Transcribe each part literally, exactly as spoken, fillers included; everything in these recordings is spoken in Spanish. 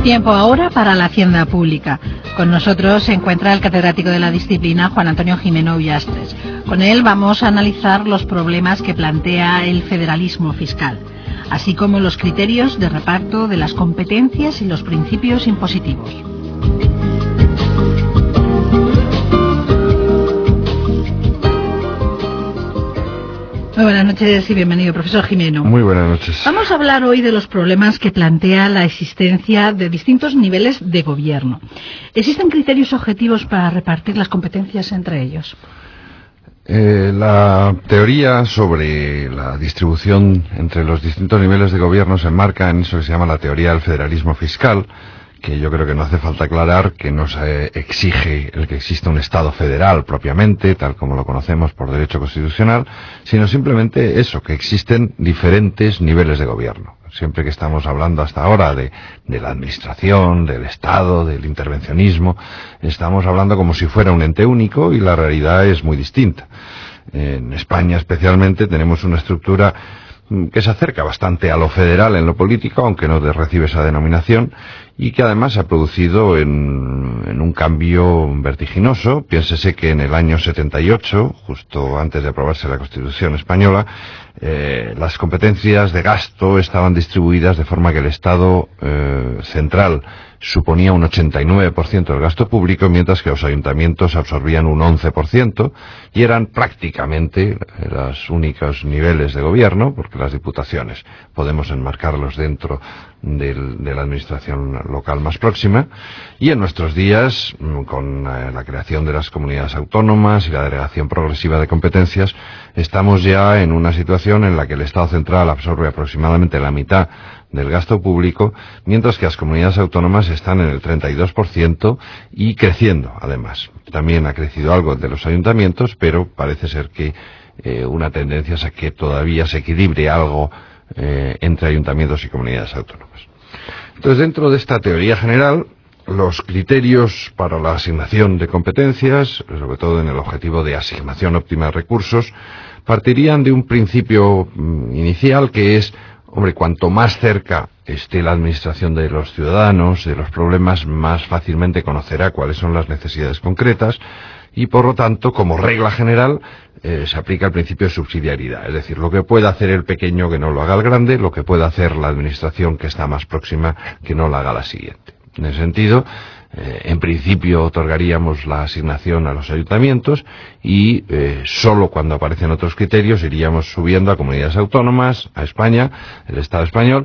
Tiempo ahora para la Hacienda Pública. Con nosotros se encuentra el catedrático de la disciplina, Juan Antonio Gimeno Ullastres. Con él vamos a analizar los problemas que plantea el federalismo fiscal, así como los criterios de reparto de las competencias y los principios impositivos. Muy buenas noches y bienvenido, profesor Gimeno. Muy buenas noches. Vamos a hablar hoy de los problemas que plantea la existencia de distintos niveles de gobierno. ¿Existen criterios objetivos para repartir las competencias entre ellos? Eh, la teoría sobre la distribución entre los distintos niveles de gobierno se enmarca en eso que se llama la teoría del federalismo fiscal, que yo creo que no hace falta aclarar que no se exige el que exista un Estado federal propiamente, tal como lo conocemos por derecho constitucional, sino simplemente eso, que existen diferentes niveles de gobierno. Siempre que estamos hablando hasta ahora de, de la administración, del Estado, del intervencionismo, estamos hablando como si fuera un ente único y la realidad es muy distinta. En España especialmente tenemos una estructura que se acerca bastante a lo federal en lo político, aunque no recibe esa denominación, y que además se ha producido en, en un cambio vertiginoso. Piénsese que en el año setenta y ocho, justo antes de aprobarse la Constitución española, eh, las competencias de gasto estaban distribuidas de forma que el Estado eh, central suponía un ochenta y nueve por ciento del gasto público, mientras que los ayuntamientos absorbían un once por ciento, y eran prácticamente los únicos niveles de gobierno, porque las diputaciones podemos enmarcarlos dentro del, de la administración local más próxima, y en nuestros días, con la creación de las comunidades autónomas y la delegación progresiva de competencias, estamos ya en una situación en la que el Estado central absorbe aproximadamente la mitad del gasto público, mientras que las comunidades autónomas están en el treinta y dos por ciento y creciendo, además. También ha crecido algo de los ayuntamientos, pero parece ser que eh, una tendencia es a que todavía se equilibre algo eh, entre ayuntamientos y comunidades autónomas. Entonces, dentro de esta teoría general, los criterios para la asignación de competencias, sobre todo en el objetivo de asignación óptima de recursos, partirían de un principio mm, inicial que es: hombre, cuanto más cerca esté la administración de los ciudadanos, de los problemas, más fácilmente conocerá cuáles son las necesidades concretas y, por lo tanto, como regla general, eh, se aplica el principio de subsidiariedad. Es decir, lo que pueda hacer el pequeño que no lo haga el grande, lo que pueda hacer la administración que está más próxima que no la haga la siguiente. En ese sentido, eh, en principio otorgaríamos la asignación a los ayuntamientos y eh, solo cuando aparecen otros criterios iríamos subiendo a comunidades autónomas, a España, el Estado español,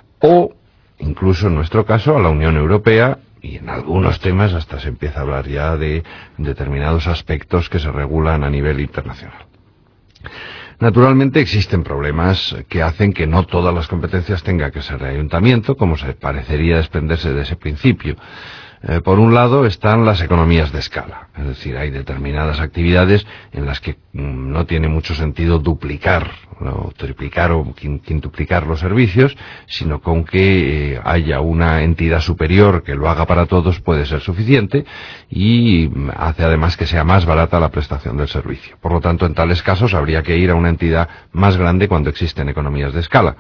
o incluso en nuestro caso a la Unión Europea, y en algunos temas hasta se empieza a hablar ya de determinados aspectos que se regulan a nivel internacional. Naturalmente existen problemas que hacen que no todas las competencias tengan que ser de ayuntamiento, como se parecería desprenderse de ese principio. Eh, por un lado están las economías de escala, es decir, hay determinadas actividades en las que mm, no tiene mucho sentido duplicar o triplicar o quintuplicar los servicios, sino con que eh, haya una entidad superior que lo haga para todos puede ser suficiente y mm, hace además que sea más barata la prestación del servicio. Por lo tanto, en tales casos habría que ir a una entidad más grande cuando existen economías de escala.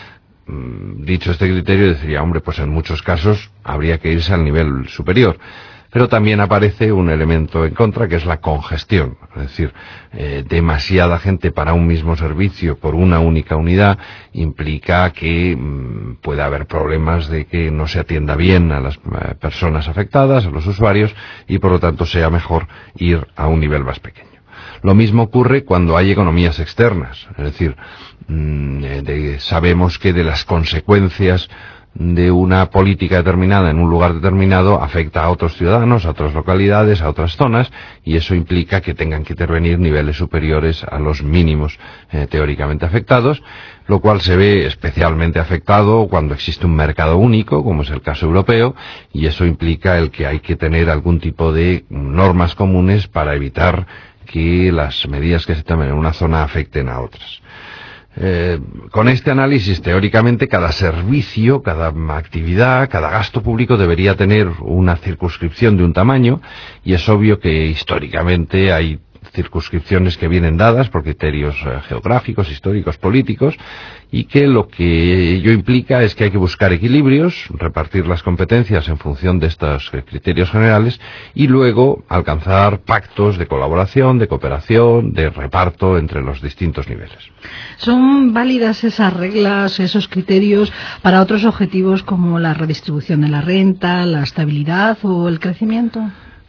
Dicho este criterio, decía, hombre, pues en muchos casos habría que irse al nivel superior. Pero también aparece un elemento en contra, que es la congestión. Es decir, eh, demasiada gente para un mismo servicio por una única unidad implica que mmm, puede haber problemas de que no se atienda bien a las eh, personas afectadas, a los usuarios, y por lo tanto sea mejor ir a un nivel más pequeño. Lo mismo ocurre cuando hay economías externas, es decir, de, sabemos que de las consecuencias de una política determinada en un lugar determinado afecta a otros ciudadanos, a otras localidades, a otras zonas, y eso implica que tengan que intervenir niveles superiores a los mínimos eh, teóricamente afectados, lo cual se ve especialmente afectado cuando existe un mercado único, como es el caso europeo, y eso implica el que hay que tener algún tipo de normas comunes para evitar que las medidas que se tomen en una zona afecten a otras. Eh, con este análisis, teóricamente, cada servicio, cada actividad, cada gasto público debería tener una circunscripción de un tamaño, y es obvio que históricamente hay circunscripciones que vienen dadas por criterios eh, geográficos, históricos, políticos, y que lo que ello implica es que hay que buscar equilibrios, repartir las competencias en función de estos eh, criterios generales y luego alcanzar pactos de colaboración, de cooperación, de reparto entre los distintos niveles. ¿Son válidas esas reglas, esos criterios para otros objetivos como la redistribución de la renta, la estabilidad o el crecimiento?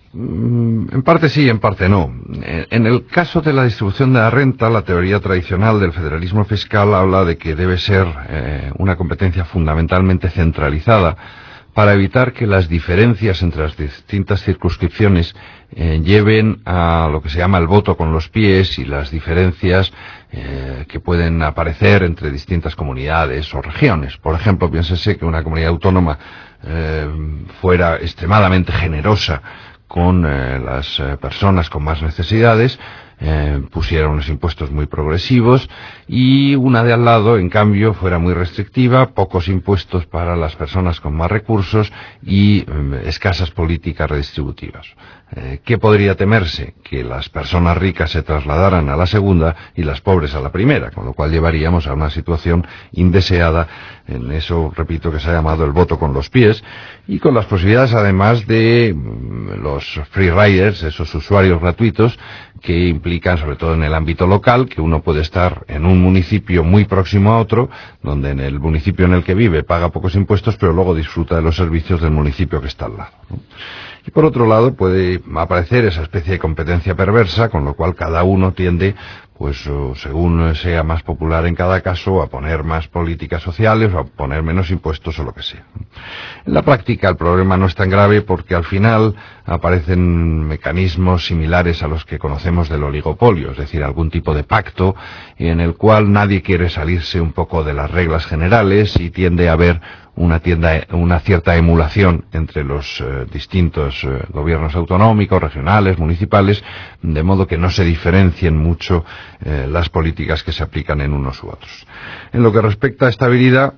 En parte sí, en parte no. En el caso de la distribución de la renta, la teoría tradicional del federalismo fiscal habla de que debe ser eh, una competencia fundamentalmente centralizada para evitar que las diferencias entre las distintas circunscripciones eh, lleven a lo que se llama el voto con los pies y las diferencias eh, que pueden aparecer entre distintas comunidades o regiones. Por ejemplo, piénsese que una comunidad autónoma eh, fuera extremadamente generosa con eh, las eh, personas con más necesidades, eh, pusiera unos impuestos muy progresivos, y una de al lado, en cambio, fuera muy restrictiva, pocos impuestos para las personas con más recursos y eh, escasas políticas redistributivas. Eh, ¿Qué podría temerse? Que las personas ricas se trasladaran a la segunda y las pobres a la primera, con lo cual llevaríamos a una situación indeseada, en eso, repito, que se ha llamado el voto con los pies, y con las posibilidades además de mm, los free riders, esos usuarios gratuitos, que implican, sobre todo en el ámbito local, que uno puede estar en un municipio muy próximo a otro, donde en el municipio en el que vive paga pocos impuestos, pero luego disfruta de los servicios del municipio que está al lado, ¿no? Y por otro lado puede aparecer esa especie de competencia perversa, con lo cual cada uno tiende, pues según sea más popular en cada caso, a poner más políticas sociales o a poner menos impuestos o lo que sea. En la práctica el problema no es tan grave porque al final aparecen mecanismos similares a los que conocemos del oligopolio, es decir, algún tipo de pacto en el cual nadie quiere salirse un poco de las reglas generales y tiende a haber una, tienda, una cierta emulación entre los eh, distintos eh, gobiernos autonómicos, regionales, municipales, de modo que no se diferencien mucho eh, las políticas que se aplican en unos u otros. En lo que respecta a estabilidad,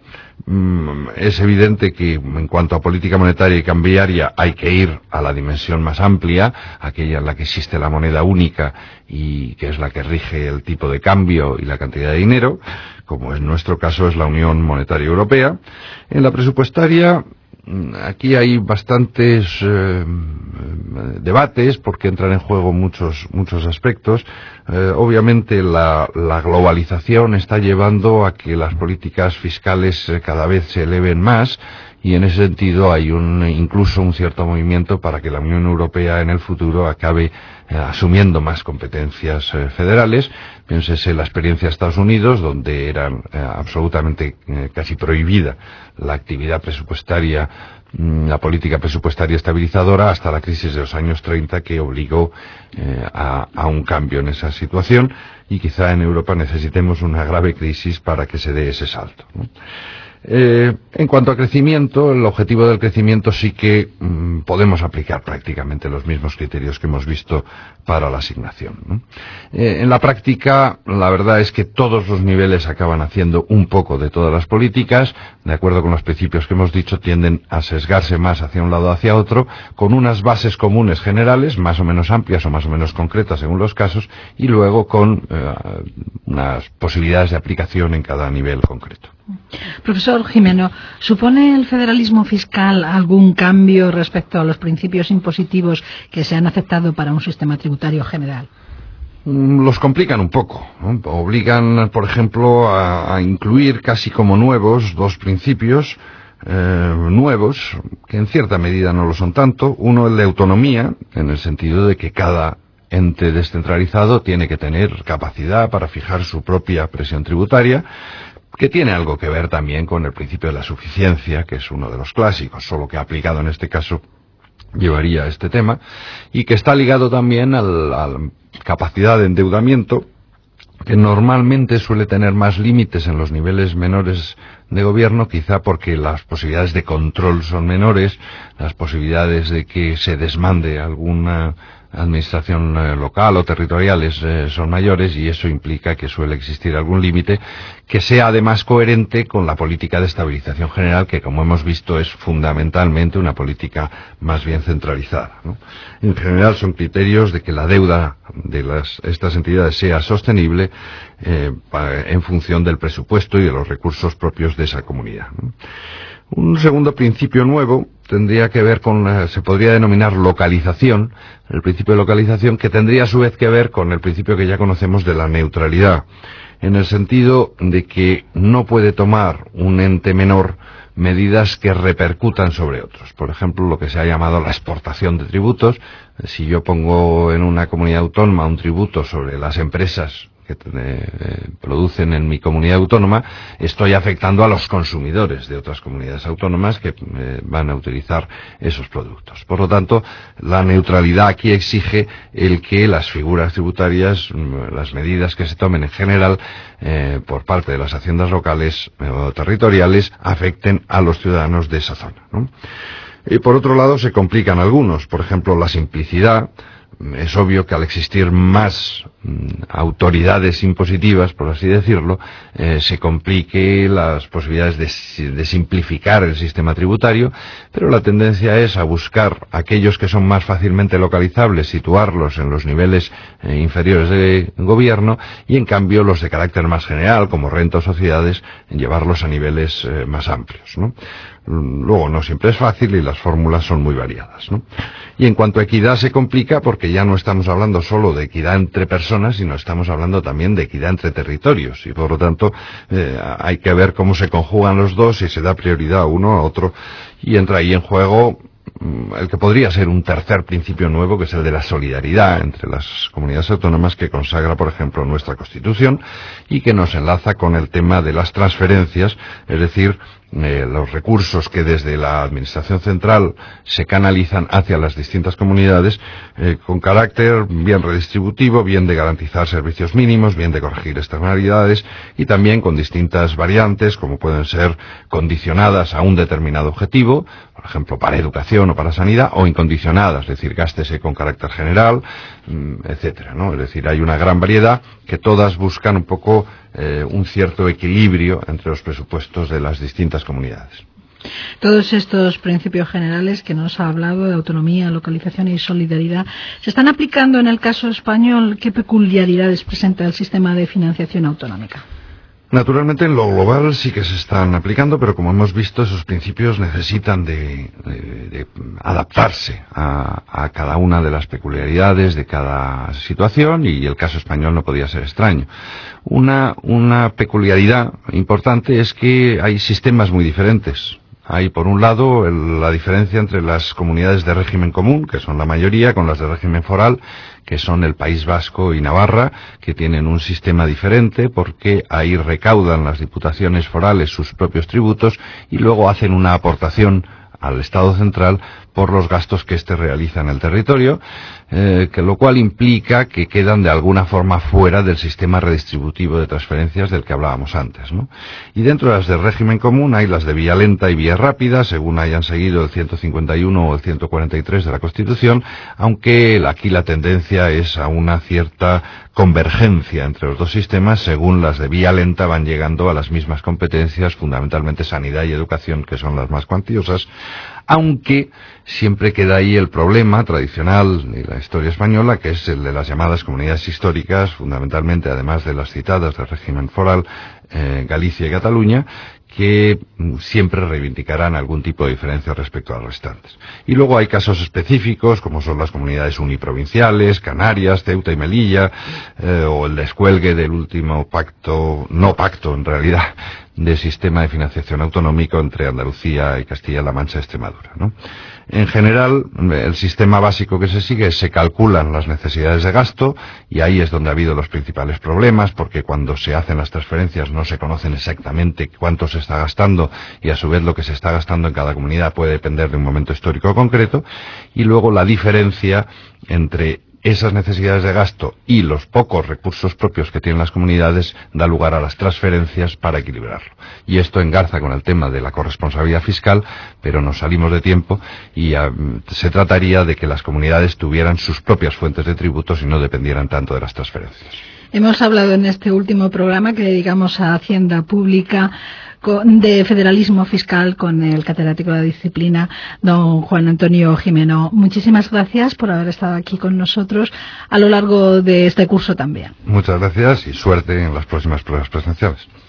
mm, es evidente que en cuanto a política monetaria y cambiaria hay que ir a la dimensión más amplia, aquella en la que existe la moneda única y que es la que rige el tipo de cambio y la cantidad de dinero, como en nuestro caso es la Unión Monetaria Europea. En la presupuestaria, aquí hay bastantes eh, debates porque entran en juego muchos muchos aspectos. Eh, obviamente la, la globalización está llevando a que las políticas fiscales eh, cada vez se eleven más, y en ese sentido hay un, incluso un cierto movimiento para que la Unión Europea en el futuro acabe eh, asumiendo más competencias eh, federales. Piénsese la experiencia de Estados Unidos, donde era eh, absolutamente eh, casi prohibida la actividad presupuestaria, la política presupuestaria estabilizadora, hasta la crisis de los años treinta, que obligó eh, a, a un cambio en esa situación, y quizá en Europa necesitemos una grave crisis para que se dé ese salto, ¿no? Eh, en cuanto a crecimiento, el objetivo del crecimiento sí que mmm, podemos aplicar prácticamente los mismos criterios que hemos visto para la asignación, ¿no? Eh, en la práctica, la verdad es que todos los niveles acaban haciendo un poco de todas las políticas, de acuerdo con los principios que hemos dicho, tienden a sesgarse más hacia un lado o hacia otro, con unas bases comunes generales, más o menos amplias o más o menos concretas según los casos, y luego con eh, unas posibilidades de aplicación en cada nivel concreto. Profesor Gimeno, ¿supone el federalismo fiscal algún cambio respecto a los principios impositivos que se han aceptado para un sistema tributario general? Los complican un poco, ¿no? Obligan, por ejemplo, a, a incluir casi como nuevos dos principios eh, nuevos, que en cierta medida no lo son tanto. Uno, el de autonomía, en el sentido de que cada ente descentralizado tiene que tener capacidad para fijar su propia presión tributaria, que tiene algo que ver también con el principio de la suficiencia, que es uno de los clásicos, solo que aplicado en este caso llevaría a este tema, y que está ligado también al, a la capacidad de endeudamiento, que normalmente suele tener más límites en los niveles menores de gobierno, quizá porque las posibilidades de control son menores, las posibilidades de que se desmande alguna administración eh, local o territoriales eh, son mayores, y eso implica que suele existir algún límite que sea además coherente con la política de estabilización general, que, como hemos visto, es fundamentalmente una política más bien centralizada, ¿no? En general son criterios de que la deuda de las, estas entidades sea sostenible eh, para, en función del presupuesto y de los recursos propios de esa comunidad, ¿no? Un segundo principio nuevo tendría que ver con, eh, se podría denominar localización, el principio de localización, que tendría a su vez que ver con el principio que ya conocemos de la neutralidad, en el sentido de que no puede tomar un ente menor medidas que repercutan sobre otros. Por ejemplo, lo que se ha llamado la exportación de tributos. Si yo pongo en una comunidad autónoma un tributo sobre las empresas que eh, producen en mi comunidad autónoma, estoy afectando a los consumidores de otras comunidades autónomas que eh, van a utilizar esos productos. Por lo tanto, la neutralidad aquí exige el que las figuras tributarias, las medidas que se tomen en general eh, por parte de las haciendas locales eh, o territoriales, afecten a los ciudadanos de esa zona, ¿no? Y por otro lado se complican algunos, por ejemplo la simplicidad. Es obvio que al existir más mm, autoridades impositivas, por así decirlo, eh, se complique las posibilidades de, de simplificar el sistema tributario, pero la tendencia es a buscar aquellos que son más fácilmente localizables, situarlos en los niveles eh, inferiores de gobierno, y en cambio los de carácter más general, como renta o sociedades, llevarlos a niveles eh, más amplios, ¿no? Luego, no siempre es fácil y las fórmulas son muy variadas, ¿no? Y en cuanto a equidad se complica porque ya no estamos hablando solo de equidad entre personas, sino estamos hablando también de equidad entre territorios, y por lo tanto eh, hay que ver cómo se conjugan los dos y se da prioridad a uno a otro, y entra ahí en juego el que podría ser un tercer principio nuevo, que es el de la solidaridad entre las comunidades autónomas, que consagra, por ejemplo, nuestra Constitución, y que nos enlaza con el tema de las transferencias, es decir, eh, los recursos que desde la Administración Central se canalizan hacia las distintas comunidades, eh, con carácter bien redistributivo, bien de garantizar servicios mínimos, bien de corregir externalidades, y también con distintas variantes, como pueden ser condicionadas a un determinado objetivo, por ejemplo, para educación o para sanidad, o incondicionadas, es decir, gástese con carácter general, etcétera, ¿no? Es decir, hay una gran variedad que todas buscan un poco eh, un cierto equilibrio entre los presupuestos de las distintas comunidades. Todos estos principios generales que nos ha hablado de autonomía, localización y solidaridad, ¿se están aplicando en el caso español? ¿Qué peculiaridades presenta el sistema de financiación autonómica? Naturalmente, en lo global sí que se están aplicando, pero como hemos visto, esos principios necesitan de, de, de adaptarse a, a cada una de las peculiaridades de cada situación, y el caso español no podía ser extraño. Una, una peculiaridad importante es que hay sistemas muy diferentes. Hay, por un lado, el, la diferencia entre las comunidades de régimen común, que son la mayoría, con las de régimen foral, que son el País Vasco y Navarra, que tienen un sistema diferente porque ahí recaudan las diputaciones forales sus propios tributos y luego hacen una aportación al Estado central por los gastos que éste realiza en el territorio, eh, que lo cual implica que quedan de alguna forma fuera del sistema redistributivo de transferencias del que hablábamos antes, ¿no? Y dentro de las del régimen común hay las de vía lenta y vía rápida, según hayan seguido el ciento cincuenta y uno o el ciento cuarenta y tres de la Constitución, aunque aquí la tendencia es a una cierta convergencia entre los dos sistemas, según las de vía lenta van llegando a las mismas competencias, fundamentalmente sanidad y educación, que son las más cuantiosas, aunque siempre queda ahí el problema tradicional de la historia española, que es el de las llamadas comunidades históricas, fundamentalmente, además de las citadas del régimen foral, eh, Galicia y Cataluña, que siempre reivindicarán algún tipo de diferencia respecto a los restantes. Y luego hay casos específicos, como son las comunidades uniprovinciales, Canarias, Ceuta y Melilla, eh, o el descuelgue del último pacto, no pacto en realidad, de sistema de financiación autonómico entre Andalucía y Castilla-La Mancha y Extremadura, ¿no? En general, el sistema básico que se sigue es se calculan las necesidades de gasto, y ahí es donde ha habido los principales problemas, porque cuando se hacen las transferencias no se conocen exactamente cuánto se está gastando, y a su vez lo que se está gastando en cada comunidad puede depender de un momento histórico concreto, y luego la diferencia entre esas necesidades de gasto y los pocos recursos propios que tienen las comunidades da lugar a las transferencias para equilibrarlo. Y esto engarza con el tema de la corresponsabilidad fiscal, pero nos salimos de tiempo y uh, se trataría de que las comunidades tuvieran sus propias fuentes de tributos y no dependieran tanto de las transferencias. Hemos hablado en este último programa que dedicamos a Hacienda Pública de federalismo fiscal con el catedrático de la disciplina, don Juan Antonio Gimeno. Muchísimas gracias por haber estado aquí con nosotros a lo largo de este curso también. Muchas gracias y suerte en las próximas pruebas presenciales.